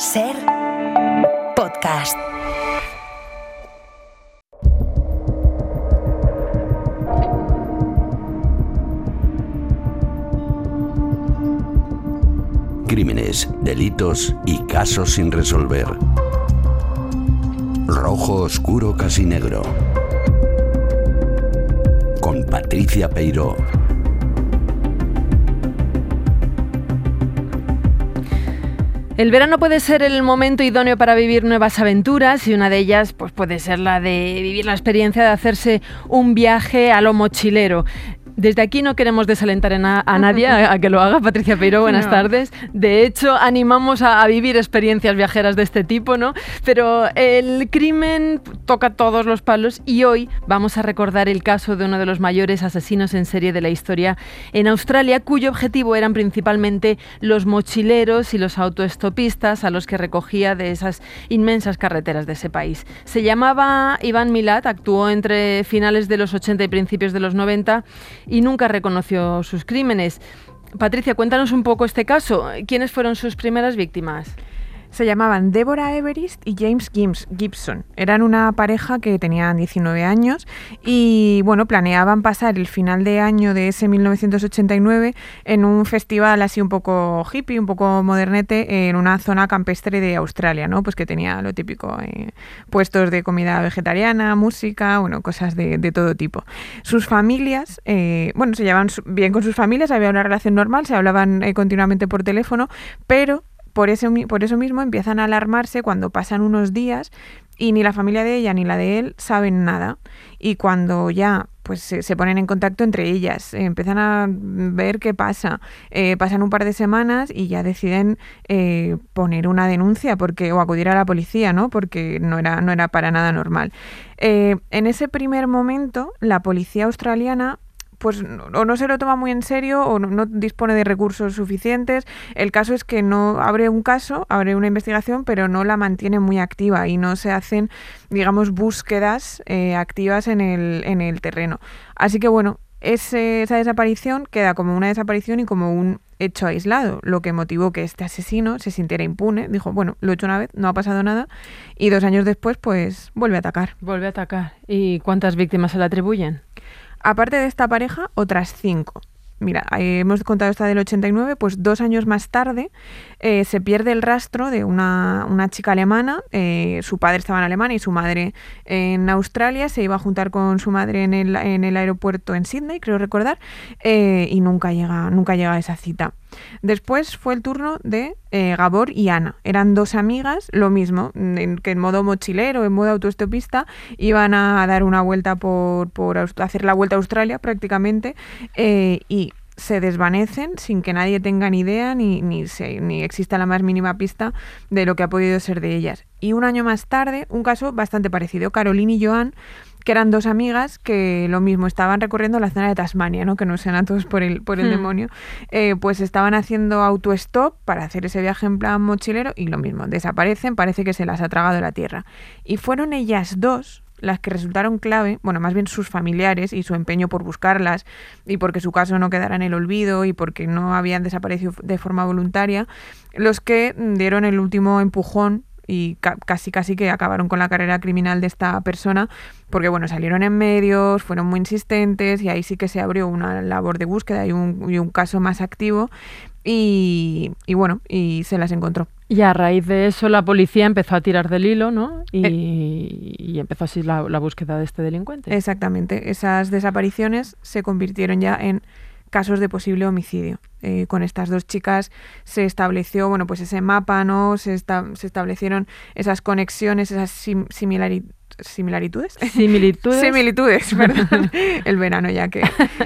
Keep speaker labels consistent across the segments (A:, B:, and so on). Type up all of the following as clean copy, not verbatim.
A: Ser podcast.
B: Crímenes, delitos y casos sin resolver. Rojo oscuro casi negro. Con Patricia Peiró.
C: El verano puede ser el momento idóneo para vivir nuevas aventuras y una de ellas pues, puede ser la de vivir la experiencia de hacerse un viaje a lo mochilero. Desde aquí no queremos desalentar a nadie a que lo haga. Patricia Peiró, buenas tardes. De hecho, animamos a vivir experiencias viajeras de este tipo, ¿no? Pero el crimen toca todos los palos y hoy vamos a recordar el caso de uno de los mayores asesinos en serie de la historia en Australia, cuyo objetivo eran principalmente los mochileros y los autoestopistas a los que recogía de esas inmensas carreteras de ese país. Se llamaba Ivan Milat, actuó entre finales de los 80 y principios de los 90 y nunca reconoció sus crímenes. Patricia, cuéntanos un poco este caso. ¿Quiénes fueron sus primeras víctimas?
D: Se llamaban Deborah Everest y James Gibson. Eran una pareja que tenían 19 años y bueno, planeaban pasar el final de año de ese 1989 en un festival así un poco hippie, un poco modernete, en una zona campestre de Australia, ¿no? Pues que tenía lo típico, puestos de comida vegetariana, música, bueno, cosas de todo tipo. Sus familias, se llevaban bien con sus familias, había una relación normal, se hablaban continuamente por teléfono, pero por eso mismo empiezan a alarmarse cuando pasan unos días y ni la familia de ella ni la de él saben nada. Y cuando ya pues se ponen en contacto entre ellas, empiezan a ver qué pasa. Pasan un par de semanas y ya deciden poner una denuncia o acudir a la policía, ¿no? Porque no era para nada normal. En ese primer momento, la policía australiana pues o no se lo toma muy en serio o no dispone de recursos suficientes. El caso es que no abre una investigación, pero no la mantiene muy activa y no se hacen, digamos, búsquedas activas en el terreno. Así que bueno, esa desaparición queda como una desaparición y como un hecho aislado, lo que motivó que este asesino se sintiera impune. Dijo, bueno, lo he hecho una vez, no ha pasado nada, y 2 años después, pues vuelve a atacar.
C: ¿Y cuántas víctimas se le atribuyen?
D: Aparte de esta pareja, otras 5. Mira, hemos contado esta del 89, pues 2 años más tarde se pierde el rastro de una chica alemana. Su padre estaba en Alemania y su madre en Australia. Se iba a juntar con su madre en el aeropuerto en Sydney, creo recordar, y nunca llega a esa cita. Después fue el turno de Gabor y Ana. Eran 2 amigas, lo mismo, que en modo mochilero, en modo autoestopista, iban a dar una vuelta por hacer la vuelta a Australia prácticamente, y se desvanecen sin que nadie tenga ni idea ni exista la más mínima pista de lo que ha podido ser de ellas. Y 1 año más tarde, un caso bastante parecido, Caroline y Joan, que eran 2 amigas que lo mismo estaban recorriendo la zona de Tasmania, ¿no? Que no sean a todos por el demonio, pues estaban haciendo autostop para hacer ese viaje en plan mochilero y lo mismo, desaparecen, parece que se las ha tragado la tierra. Y fueron ellas 2 las que resultaron clave, bueno, más bien sus familiares y su empeño por buscarlas y porque su caso no quedara en el olvido y porque no habían desaparecido de forma voluntaria, los que dieron el último empujón y casi que acabaron con la carrera criminal de esta persona, porque bueno, salieron en medios, fueron muy insistentes y ahí sí que se abrió una labor de búsqueda y un caso más activo y se las encontró.
C: Y a raíz de eso la policía empezó a tirar del hilo, ¿no? Y empezó así la búsqueda de este delincuente.
D: Exactamente. Esas desapariciones se convirtieron ya en casos de posible homicidio. Con estas 2 chicas se estableció, bueno, pues ese mapa, ¿no? Se establecieron esas conexiones, esas similitudes, perdón, el verano ya que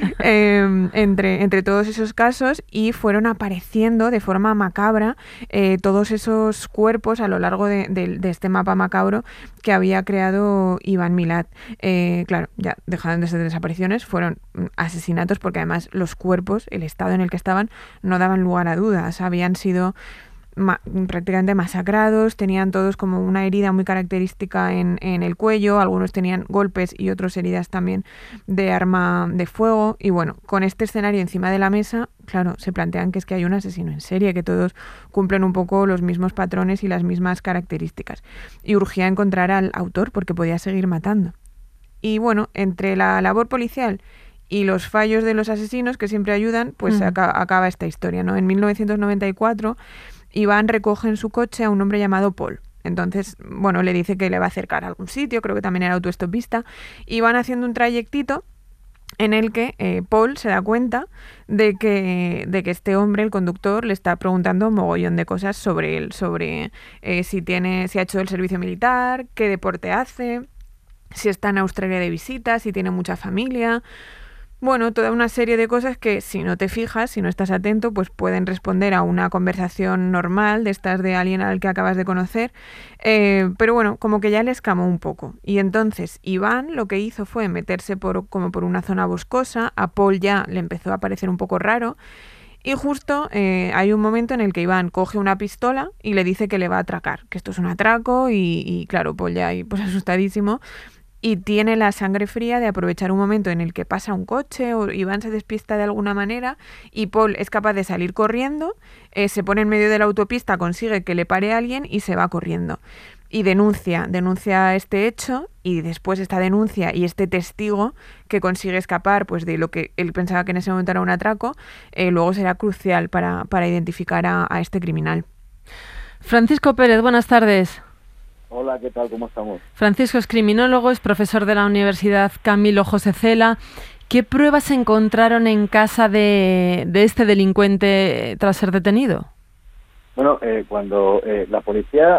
D: entre todos esos casos, y fueron apareciendo de forma macabra todos esos cuerpos a lo largo de este mapa macabro que había creado Ivan Milat. Claro, ya dejaron de ser desapariciones, fueron asesinatos porque además los cuerpos, el estado en el que estaban, no daban lugar a dudas. Habían sido prácticamente masacrados, tenían todos como una herida muy característica en el cuello, algunos tenían golpes y otros heridas también de arma de fuego. Y bueno, con este escenario encima de la mesa, claro, se plantean que es que hay un asesino en serie, que todos cumplen un poco los mismos patrones y las mismas características. Y urgía encontrar al autor porque podía seguir matando. Y bueno, entre la labor policial y los fallos de los asesinos, que siempre ayudan, pues acaba esta historia, ¿no? En 1994, Iván recoge en su coche a un hombre llamado Paul. Entonces, bueno, le dice que le va a acercar a algún sitio, creo que también era autoestopista, y van haciendo un trayectito en el que Paul se da cuenta de que este hombre, el conductor, le está preguntando un mogollón de cosas sobre él, sobre si ha hecho el servicio militar, qué deporte hace, si está en Australia de visita, si tiene mucha familia. Bueno, toda una serie de cosas que si no te fijas, si no estás atento, pues pueden responder a una conversación normal de estas de alguien al que acabas de conocer. Pero bueno, como que ya le escamó un poco. Y entonces Iván lo que hizo fue meterse como por una zona boscosa. A Paul ya le empezó a parecer un poco raro. Y justo hay un momento en el que Iván coge una pistola y le dice que le va a atracar, que esto es un atraco y claro, Paul ya ahí pues asustadísimo. Y tiene la sangre fría de aprovechar un momento en el que pasa un coche o Iván se despista de alguna manera y Paul es capaz de salir corriendo, se pone en medio de la autopista, consigue que le pare a alguien y se va corriendo. Y denuncia este hecho y después esta denuncia y este testigo que consigue escapar pues de lo que él pensaba que en ese momento era un atraco, luego será crucial para identificar a este criminal.
C: Francisco Pérez, buenas tardes.
E: Hola, ¿qué tal? ¿Cómo estamos?
C: Francisco es criminólogo, es profesor de la Universidad Camilo José Cela. ¿Qué pruebas encontraron en casa de este delincuente tras ser detenido?
E: Bueno, cuando la policía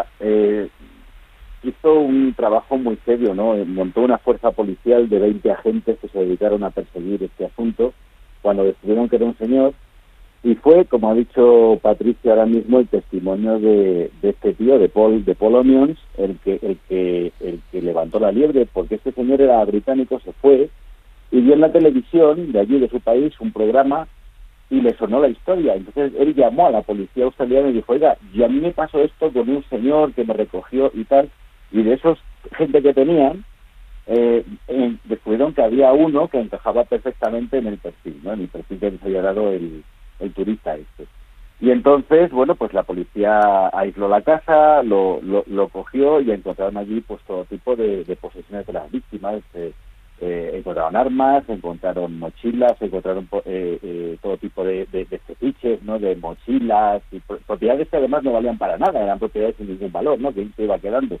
E: hizo un trabajo muy serio, ¿no? Montó una fuerza policial de 20 agentes que se dedicaron a perseguir este asunto cuando descubrieron que era un señor. Y fue, como ha dicho Patricia ahora mismo, el testimonio de este tío, de Paul Onions, el que levantó la liebre, porque este señor era británico, se fue y vio en la televisión de allí, de su país, un programa y le sonó la historia. Entonces él llamó a la policía australiana y dijo, oiga, y a mí me pasó esto con un señor que me recogió y tal, y de esos gente que tenían, descubrieron que había uno que encajaba perfectamente en el perfil, ¿no? En el perfil que les había dado el turista este. Y entonces, bueno, pues la policía aisló la casa, lo cogió y encontraron allí pues todo tipo de posesiones de las víctimas. Encontraron armas, encontraron mochilas, encontraron todo tipo de fetiches, ¿no? De mochilas y propiedades que además no valían para nada, eran propiedades sin ningún valor, ¿no? Que él se iba quedando.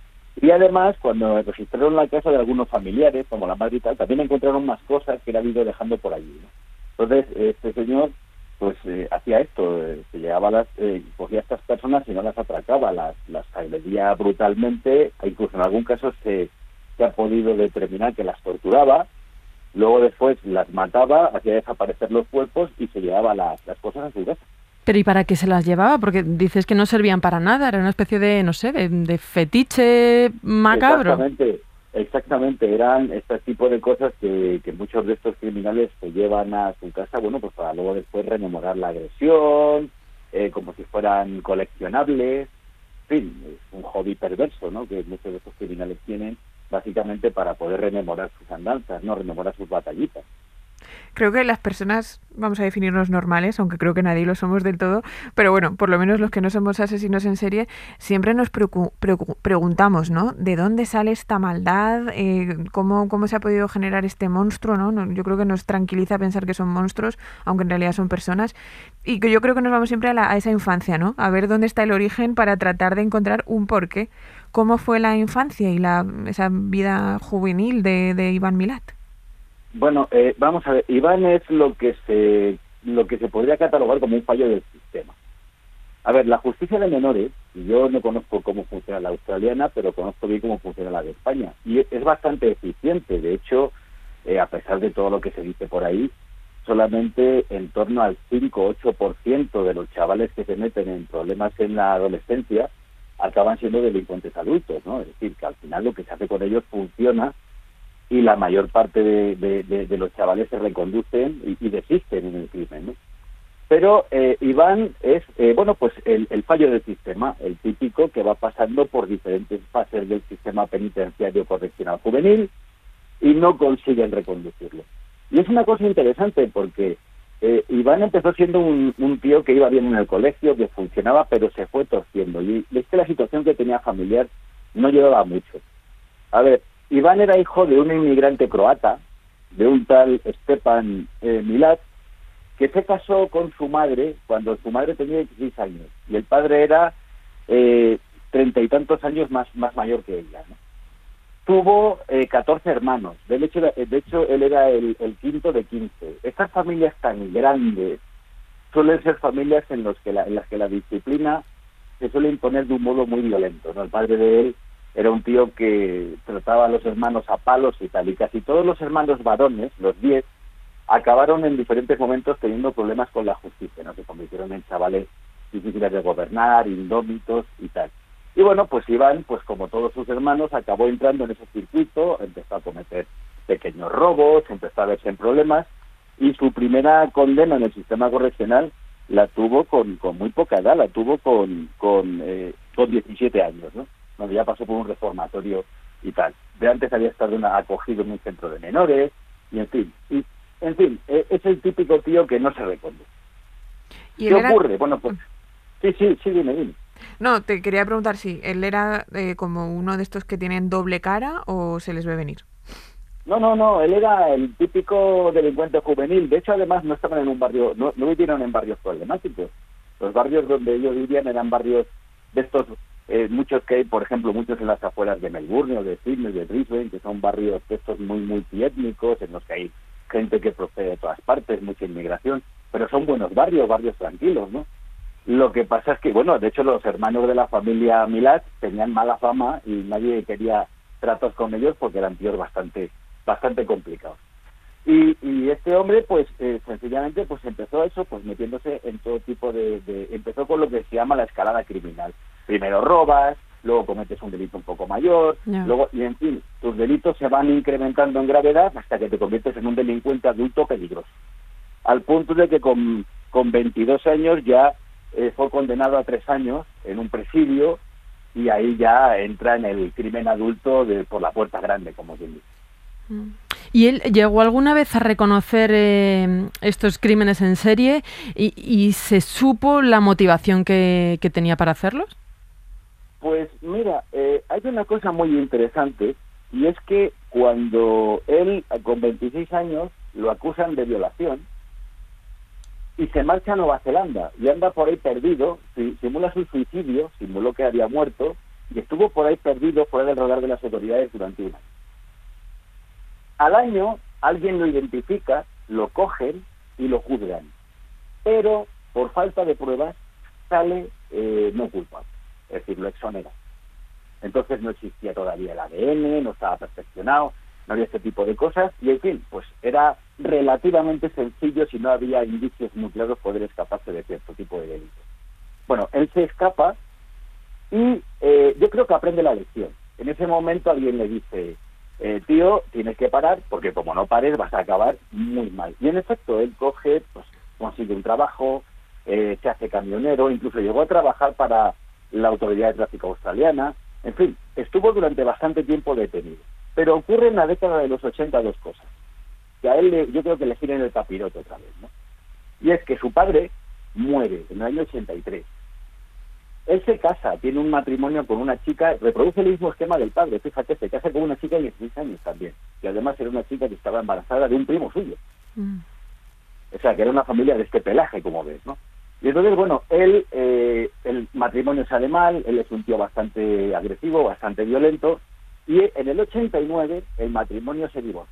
E: Y además, cuando registraron la casa de algunos familiares, como la madre y tal, también encontraron más cosas que él había ido dejando por allí, ¿no? Entonces, este señor pues hacía esto, se llegaba cogía a estas personas y no las atracaba, las agredía brutalmente, e incluso en algún caso se ha podido determinar que las torturaba, luego después las mataba, hacía desaparecer los cuerpos y se llevaba las cosas a su casa.
C: Pero ¿y para qué se las llevaba? Porque dices que no servían para nada, era una especie de, no sé, de fetiche macabro.
E: Exactamente, eran este tipo de cosas que muchos de estos criminales se llevan a su casa, bueno, pues para luego después rememorar la agresión, como si fueran coleccionables, en fin, es un hobby perverso, ¿no? Que muchos de estos criminales tienen, básicamente para poder rememorar sus andanzas, ¿no? Rememorar sus batallitas.
D: Creo que las personas, vamos a definirnos normales, aunque creo que nadie lo somos del todo, pero bueno, por lo menos los que no somos asesinos en serie, siempre nos preguntamos, ¿no? ¿De dónde sale esta maldad? ¿Cómo se ha podido generar este monstruo, ¿no? Yo creo que nos tranquiliza pensar que son monstruos, aunque en realidad son personas. Y que yo creo que nos vamos siempre a esa infancia, ¿no? A ver dónde está el origen para tratar de encontrar un porqué. ¿Cómo fue la infancia y esa vida juvenil de Iván Milat?
E: Bueno, vamos a ver, Iván es lo que se podría catalogar como un fallo del sistema. A ver, la justicia de menores, y yo no conozco cómo funciona la australiana, pero conozco bien cómo funciona la de España, y es bastante eficiente. De hecho, a pesar de todo lo que se dice por ahí, solamente en torno al 5-8% de los chavales que se meten en problemas en la adolescencia acaban siendo delincuentes adultos, ¿no? Es decir, que al final lo que se hace con ellos funciona y la mayor parte de los chavales se reconducen y desisten en el crimen, ¿no? Pero Iván es, pues el fallo del sistema, el típico que va pasando por diferentes fases del sistema penitenciario correccional juvenil y no consiguen reconducirlo. Y es una cosa interesante porque Iván empezó siendo un tío que iba bien en el colegio, que funcionaba, pero se fue torciendo. Y es que la situación que tenía familiar no llevaba mucho. A ver, Iván era hijo de un inmigrante croata, de un tal Stepan Milat, que se casó con su madre cuando su madre tenía 16 años y el padre era 30 y tantos años más mayor que ella, ¿no? Tuvo 14 hermanos, de hecho él era el quinto de 15. Estas familias tan grandes suelen ser familias en las que la disciplina se suele imponer de un modo muy violento, ¿no? El padre de él era un tío que trataba a los hermanos a palos y tal, y casi todos los hermanos varones, los 10, acabaron en diferentes momentos teniendo problemas con la justicia, ¿no? Se convirtieron en chavales difíciles de gobernar, indómitos y tal. Y bueno, pues Iván, pues como todos sus hermanos, acabó entrando en ese circuito, empezó a cometer pequeños robos, empezó a verse en problemas, y su primera condena en el sistema correccional la tuvo con muy poca edad, la tuvo con 17 años, ¿no? Donde ya pasó por un reformatorio y tal. De antes había estado acogido en un centro de menores, y en fin, es el típico tío que no se reconduce. ¿Qué ocurre? Bueno, pues sí, dime.
D: No, te quería preguntar si él era como uno de estos que tienen doble cara o se les ve venir.
E: No, él era el típico delincuente juvenil. De hecho, además, no estaban en un barrio, no vivieron en barrios problemáticos. Los barrios donde ellos vivían eran barrios de estos, muchos que hay, por ejemplo, muchos en las afueras de Melbourne o de Sydney, de Brisbane, que son barrios de estos muy multiétnicos, en los que hay gente que procede de todas partes, mucha inmigración, pero son buenos barrios tranquilos, ¿no? Lo que pasa es que, bueno, de hecho los hermanos de la familia Milat tenían mala fama y nadie quería tratos con ellos porque eran tíos bastante complicados. Y este hombre, pues, sencillamente, pues empezó eso, pues metiéndose en todo tipo empezó con lo que se llama la escalada criminal. Primero robas, luego cometes un delito un poco mayor, luego, y en fin, tus delitos se van incrementando en gravedad hasta que te conviertes en un delincuente adulto peligroso. Al punto de que con 22 años ya fue condenado a 3 años en un presidio y ahí ya entra en el crimen adulto por la puerta grande, como quien dice.
C: ¿Y él llegó alguna vez a reconocer estos crímenes en serie y se supo la motivación que tenía para hacerlos?
E: Pues mira, hay una cosa muy interesante y es que cuando él, con 26 años, lo acusan de violación y se marcha a Nueva Zelanda y anda por ahí perdido, simula su suicidio, simuló que había muerto y estuvo por ahí perdido fuera del radar de las autoridades durante un año. Al año alguien lo identifica, lo cogen y lo juzgan, pero por falta de pruebas sale no culpable, es decir, lo exonera. Entonces no existía todavía el ADN, no estaba perfeccionado, no había este tipo de cosas y en fin, pues era relativamente sencillo, si no había indicios muy claros, poder escaparse de cierto tipo de delitos. Bueno, él se escapa y yo creo que aprende la lección. En ese momento alguien le dice, tío, tienes que parar porque como no pares vas a acabar muy mal. Y en efecto, él coge, pues consigue un trabajo, se hace camionero, incluso llegó a trabajar para la Autoridad de Tráfico australiana. En fin, estuvo durante bastante tiempo detenido. Pero ocurre en la década de los 80 dos cosas, que a él yo creo que le giran el capirote otra vez, ¿no? Y es que su padre muere en el año 83. Él se casa, tiene un matrimonio con una chica, reproduce el mismo esquema del padre, fíjate, se casa con una chica de 16 años también, y además era una chica que estaba embarazada de un primo suyo. O sea, que era una familia de este pelaje, como ves, ¿no? Y entonces, bueno, él, el matrimonio sale mal, él es un tío bastante agresivo, bastante violento, y en el 89 el matrimonio se divorcia.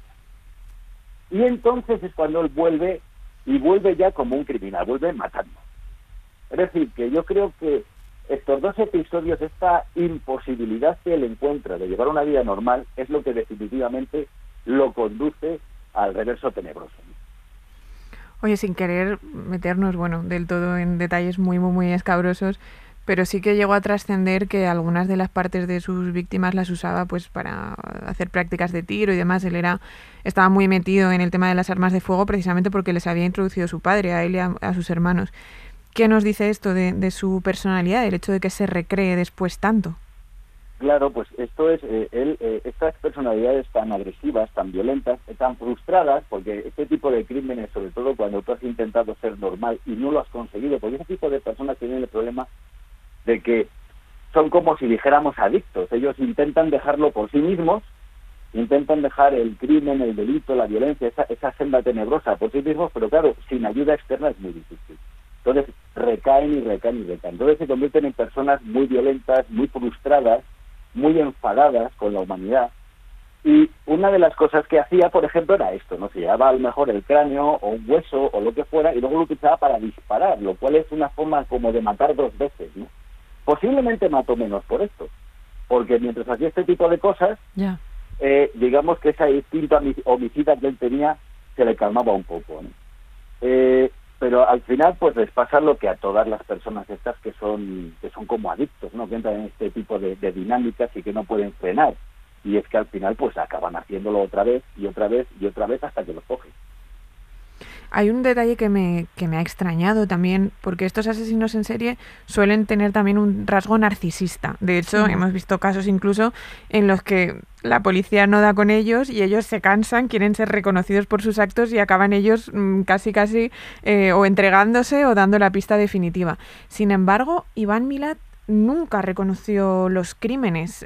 E: Y entonces es cuando él vuelve, y vuelve ya como un criminal, vuelve matando. Es decir, que yo creo que estos dos episodios, esta imposibilidad que él encuentra de llevar una vida normal, es lo que definitivamente lo conduce al reverso tenebroso.
D: Oye, sin querer meternos, bueno, del todo en detalles muy, muy, muy escabrosos, Pero sí que llegó a trascender que algunas de las partes de sus víctimas las usaba pues para hacer prácticas de tiro y demás. Él estaba muy metido en el tema de las armas de fuego precisamente porque les había introducido su padre, a él y a sus hermanos. ¿Qué nos dice esto de su personalidad, el hecho de que se recree después tanto?
E: Claro, pues esto es, estas personalidades tan agresivas, tan violentas, tan frustradas, porque este tipo de crímenes, sobre todo cuando tú has intentado ser normal y no lo has conseguido, porque ese tipo de personas tienen el problema de que son como si dijéramos adictos. Ellos intentan dejarlo por sí mismos, intentan dejar el crimen, el delito, la violencia, esa senda tenebrosa por sí mismos, pero claro, sin ayuda externa es muy difícil. Entonces recaen y recaen y recaen. Entonces se convierten en personas muy violentas, muy frustradas, muy enfadadas con la humanidad. Y una de las cosas que hacía, por ejemplo, era esto, ¿no? Se llevaba a lo mejor el cráneo o un hueso o lo que fuera y luego lo utilizaba para disparar, lo cual es una forma como de matar dos veces, ¿no? Posiblemente mató menos por esto, porque mientras hacía este tipo de cosas, digamos que ese instinto homicida que él tenía se le calmaba un poco, ¿no? Pero al final pues les pasa lo que a todas las personas estas que son como adictos, ¿no? Que entran en este tipo de dinámicas y que no pueden frenar, y es que al final pues acaban haciéndolo otra vez y otra vez y otra vez hasta que lo cogen.
D: Hay un detalle que me ha extrañado también, porque estos asesinos en serie suelen tener también un rasgo narcisista. De hecho, hemos visto casos incluso en los que la policía no da con ellos y ellos se cansan, quieren ser reconocidos por sus actos y acaban ellos casi o entregándose o dando la pista definitiva. Sin embargo, Iván Milat nunca reconoció los crímenes.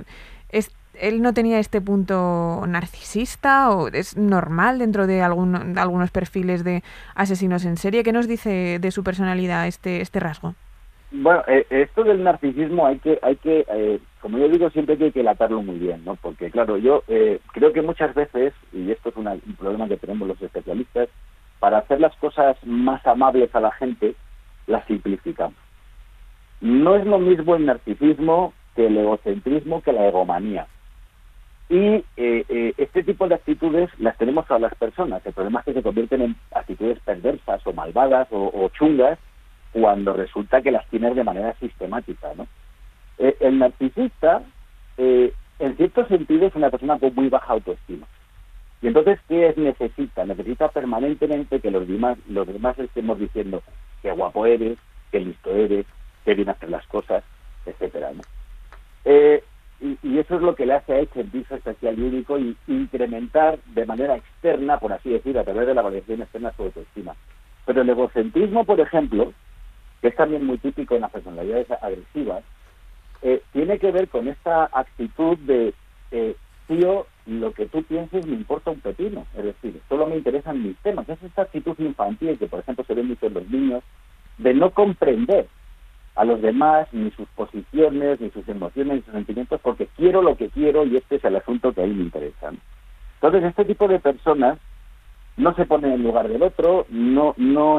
D: ¿Él no tenía este punto narcisista o es normal dentro de algunos perfiles de asesinos en serie? ¿Qué nos dice de su personalidad este rasgo?
E: Bueno, esto del narcisismo hay que como yo digo, siempre hay que latarlo muy bien, ¿no? Porque claro, yo creo que muchas veces, y esto es un problema que tenemos los especialistas, para hacer las cosas más amables a la gente, las simplificamos. No es lo mismo el narcisismo que el egocentrismo, que la egomanía. Y este tipo de actitudes las tenemos todas las personas. El problema es que se convierten en actitudes perversas o malvadas o chungas cuando resulta que las tienes de manera sistemática, ¿no? El narcisista, en cierto sentido, es una persona con muy baja autoestima. Y entonces, ¿qué necesita? Necesita permanentemente que los demás estemos diciendo qué guapo eres, qué listo eres, qué bien hacer las cosas, etcétera, ¿no? Y eso es lo que le hace a él sentirse especial y único y incrementar de manera externa, por así decir, a través de la validación externa su autoestima. Pero el egocentrismo, por ejemplo, que es también muy típico en las personalidades agresivas, tiene que ver con esta actitud de tío, lo que tú pienses me importa un pepino, es decir, solo me interesan mis temas. Es esta actitud infantil que, por ejemplo, se ve mucho en los niños, de no comprender a los demás, ni sus posiciones, ni sus emociones, ni sus sentimientos, porque quiero lo que quiero y este es el asunto que a mí me interesa, ¿no? Entonces, este tipo de personas no se ponen en lugar del otro, no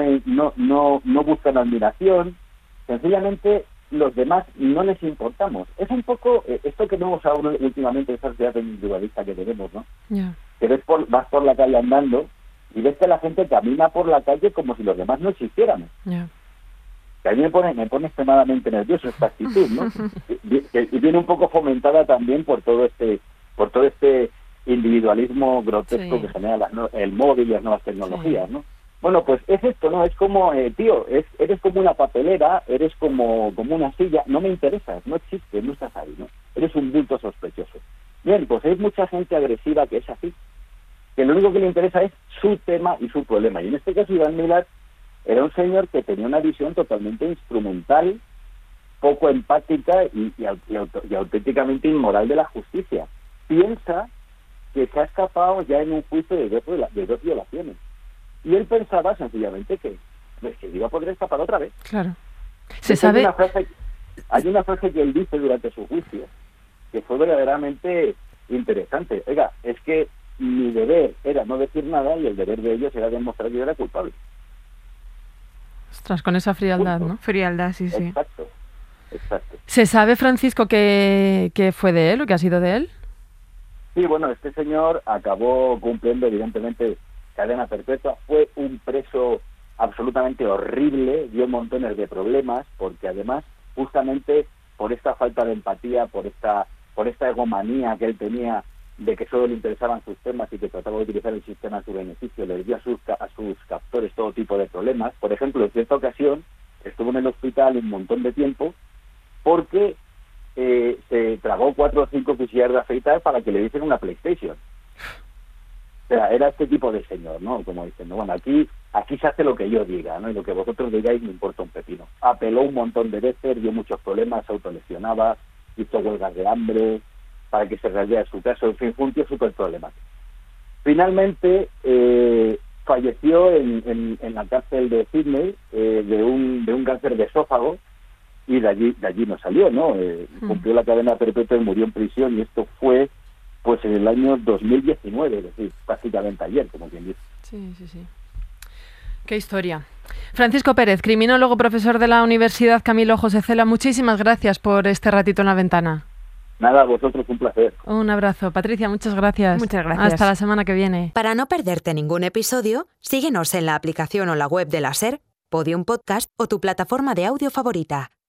E: buscan admiración, sencillamente los demás no les importamos. Es un poco esto que vemos ahora últimamente, esa sociedad individualista que tenemos, ¿no? Que vas por la calle andando y ves que la gente camina por la calle como si los demás no existiéramos. Que a mí me pone extremadamente nervioso esta actitud, ¿no? y viene un poco fomentada también por todo este individualismo grotesco que genera el móvil y las nuevas tecnologías, ¿no? Bueno, pues es esto, ¿no? Es como, tío, eres como una papelera, eres como una silla, no me interesas, no existes, no estás ahí, ¿no? Eres un bulto sospechoso. Bien, pues hay mucha gente agresiva que es así, que lo único que le interesa es su tema y su problema. Y en este caso Iván Milat era un señor que tenía una visión totalmente instrumental, poco empática y auténticamente inmoral de la justicia. Piensa que se ha escapado ya en un juicio de dos violaciones. Y él pensaba sencillamente que iba a poder escapar otra vez.
C: Claro. Se sabe...
E: Hay una frase que él dice durante su juicio que fue verdaderamente interesante. Oiga, es que mi deber era no decir nada y el deber de ellos era demostrar que yo era culpable.
C: Ostras, con esa frialdad,
E: Justo.
C: ¿no?
D: Frialdad, sí.
E: Exacto.
C: ¿Se sabe, Francisco, qué fue de él o qué ha sido de él?
E: Sí, bueno, este señor acabó cumpliendo, evidentemente, cadena perpetua. Fue un preso absolutamente horrible, dio montones de problemas, porque además justamente por esta falta de empatía, por esta egomanía que él tenía de que solo le interesaban sus temas y que trataba de utilizar el sistema a su beneficio, le dio a sus captores todo tipo de problemas. Por ejemplo, en cierta ocasión estuvo en el hospital un montón de tiempo porque se tragó 4 o 5 cuchillas de afeitar para que le diesen una PlayStation. O sea, era este tipo de señor, ¿no? Como diciendo, bueno, aquí se hace lo que yo diga, ¿no? Y lo que vosotros digáis me importa un pepino. Apeló un montón de veces, dio muchos problemas, se autolesionaba, hizo huelgas de hambre para que se realizara su caso, en fin, fue un tío súper problemático. Finalmente falleció en la cárcel de Sydney de un cáncer de esófago, y de allí no salió, ¿no? Cumplió la cadena perpetua y murió en prisión, y esto fue pues en el año 2019, es decir, prácticamente ayer, como quien dice.
C: Sí. Qué historia. Francisco Pérez, criminólogo, profesor de la Universidad Camilo José Cela, muchísimas gracias por este ratito en la ventana.
E: Nada, a vosotros un placer.
C: Un abrazo. Patricia, muchas gracias.
D: Muchas gracias.
C: Hasta la semana que viene.
A: Para no perderte ningún episodio, síguenos en la aplicación o la web de la SER, Podium Podcast o tu plataforma de audio favorita.